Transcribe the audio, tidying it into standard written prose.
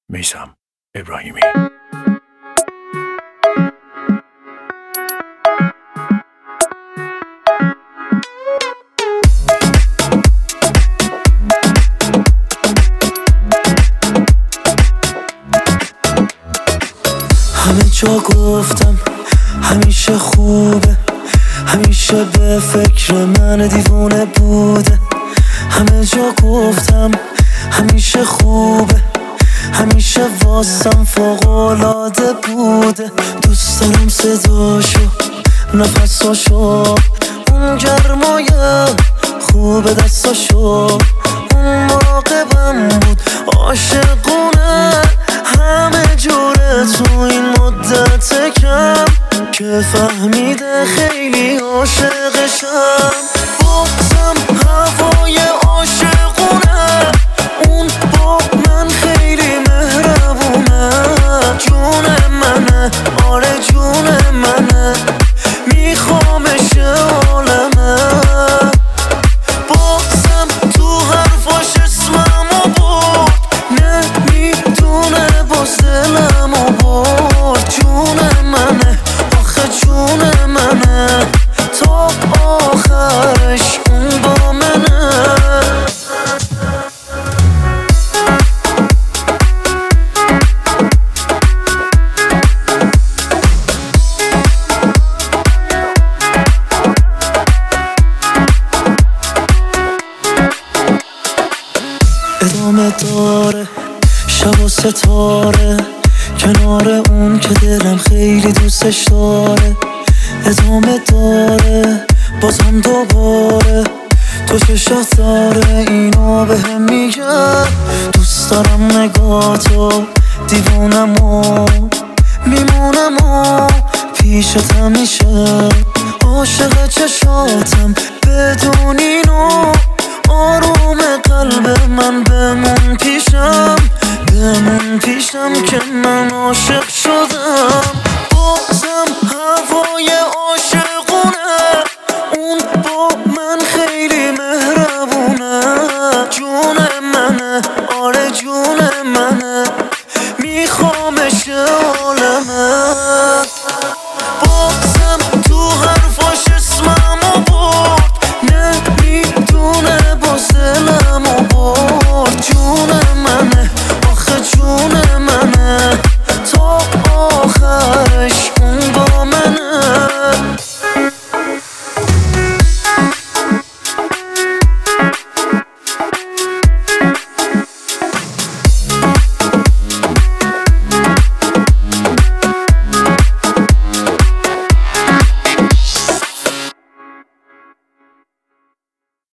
میثم ابراهیمی. همه جا گفتم همیشه خوبه، همیشه به فکر من دیوونه بوده. همه جا گفتم همیشه خوبه، همیشه واسم فوق‌العاده بوده. دوست دارم صداشو، نفساشو، اون گرمای خوب دستاشو. اون مراقبم بود عاشقونه، همه جوره تو این مدت کم که فهمیده خیلی عاشقشم. بازم هوای عاشقونه، اون با من خیلی مهربونه. جون منه، آره جون منه، میخوامش عالمه. بازم تو حرفاش اسممو برد، نمیدونه باز دلمو برد. جون منه، آخه جون منه، تا آخرش اون با منه. ادامه داره شب و ستاره، کنار اون که دلم خیلی دوستش داره. ادامه داره بازم دوباره، تو چشات داره اینو بهم میگه. دوست دارم نگاتو، دیوونم و میمونم و پیشت همیشه. عاشق چشاتم بدون اینو، آروم قلب من بمون پیشم، بمون پیشم که من عاشق شدم. بازم هوای